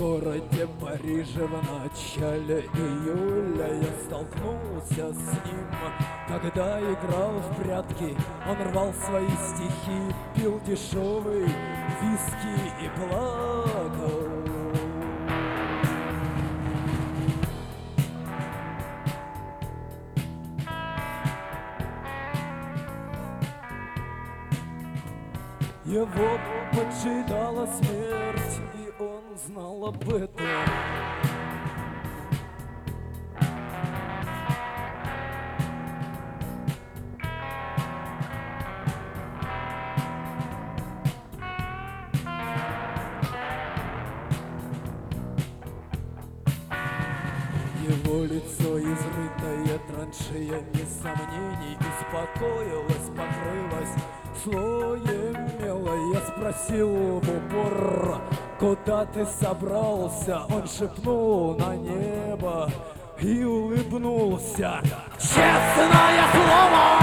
городе Париже в начале июля я столкнулся с ним, когда играл в прятки. Он рвал свои стихи, пил дешевый виски и плакал. Его поджидала смерть, и он знал об этом. Его лицо, изрытое траншеями сомнений, успокоилось, покрылось слоем мела. Я спросил в упор: куда ты собрался? Он шепнул: на небо, и улыбнулся. Честное слово!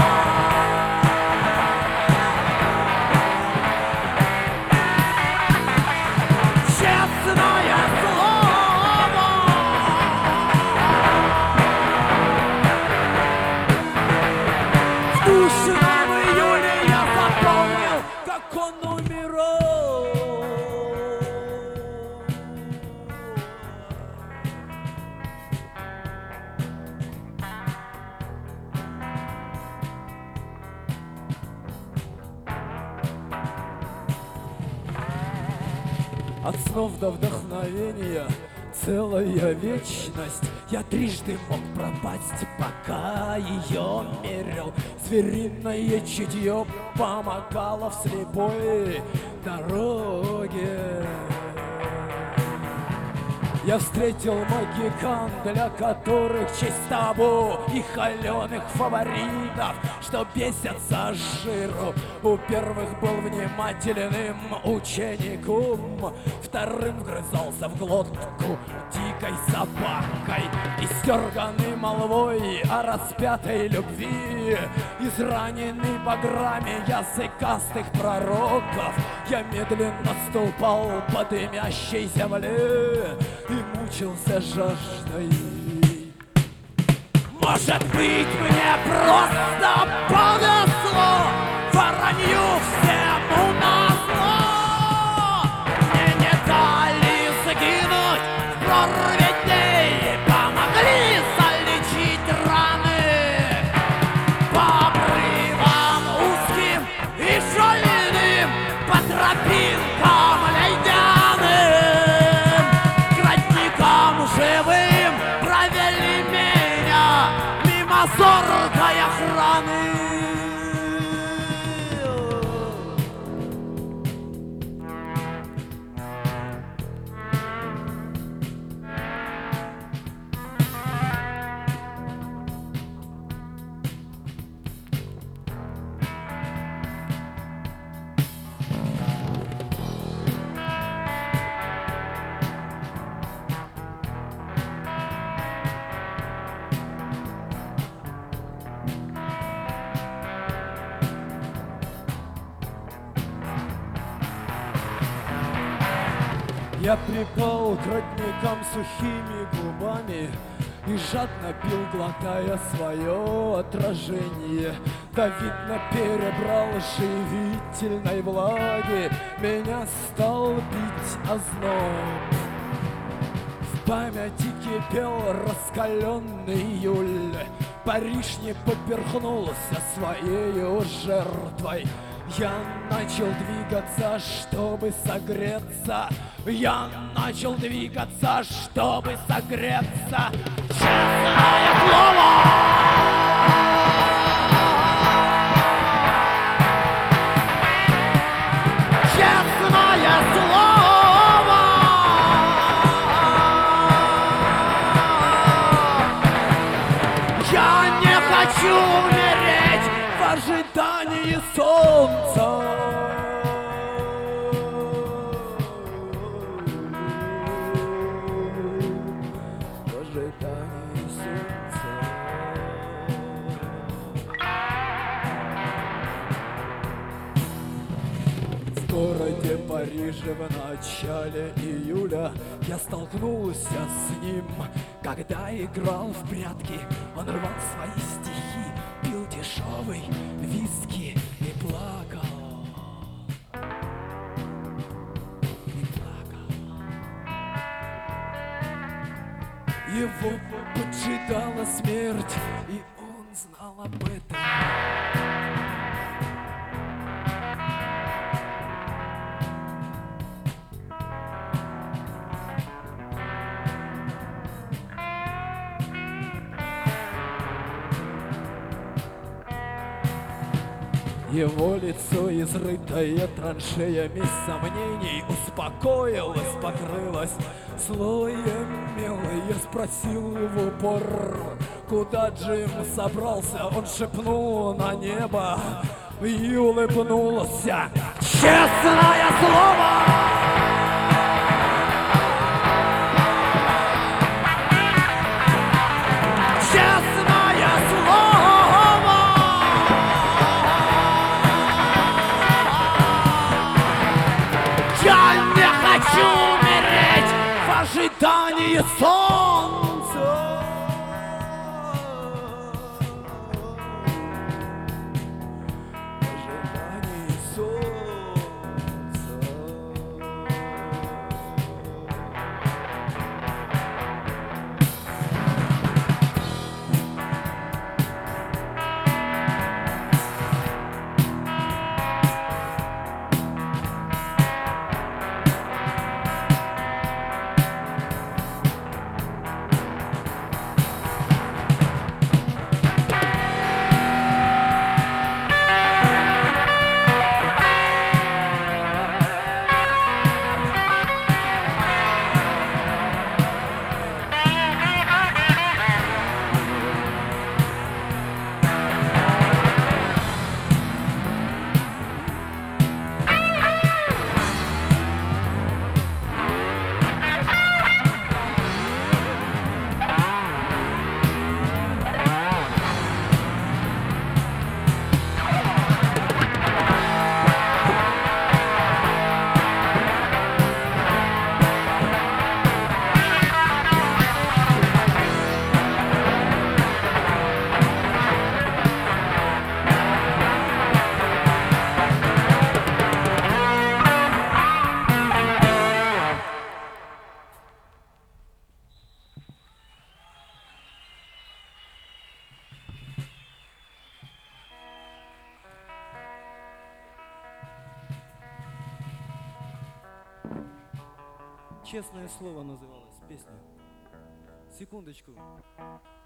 От снов до вдохновения целая вечность. Я трижды мог пропасть, пока ее мерил. Звериное чутье помогало в слепой дороге. Я встретил магикан, для которых честь табу, и холеных фаворитов, что бесятся с жиру. У первых был внимательным учеником, вторым вгрызался в глотку дикой собакой. Истерганный молвой о распятой любви, израненный баграми языкастых пророков, я медленно ступал по дымящей земле и мучился жаждой. Может быть, мне просто повезло, воронью всему назло. Мне не дали сгинуть в прорве дней, помогли залечить раны по обрывам узким и шальным, по тропинкам ледяным, к родникам живым провели меня мимо зоркой охраны. Я припал к родникам сухими губами и жадно пил, глотая свое отражение. Да, видно, перебрал живительной влаги, меня стал бить озноб. В памяти кипел раскаленный июль, Париж не поперхнулся своею жертвой. Я начал двигаться, чтобы согреться. Я начал двигаться, чтобы согреться. Честное слово! Честное слово! Я не хочу умереть в ожидании солнца. В ожидании солнца. В городе Париже в начале июля я столкнулся с ним, когда играл в прятки. Он рвал свои стихи, пил дешевый виски и плакал. И плакал. Его поджидала смерть, и он знал об этом. Его лицо, изрытое траншеями сомнений, успокоилось, покрылось слоем мела. Я спросил в упор, куда Джим собрался. Он шепнул на небо и улыбнулся. Честное слово! Хочу умереть в ожидании солнца. В ожидании солнца. Честное слово называлась песня. Секундочку.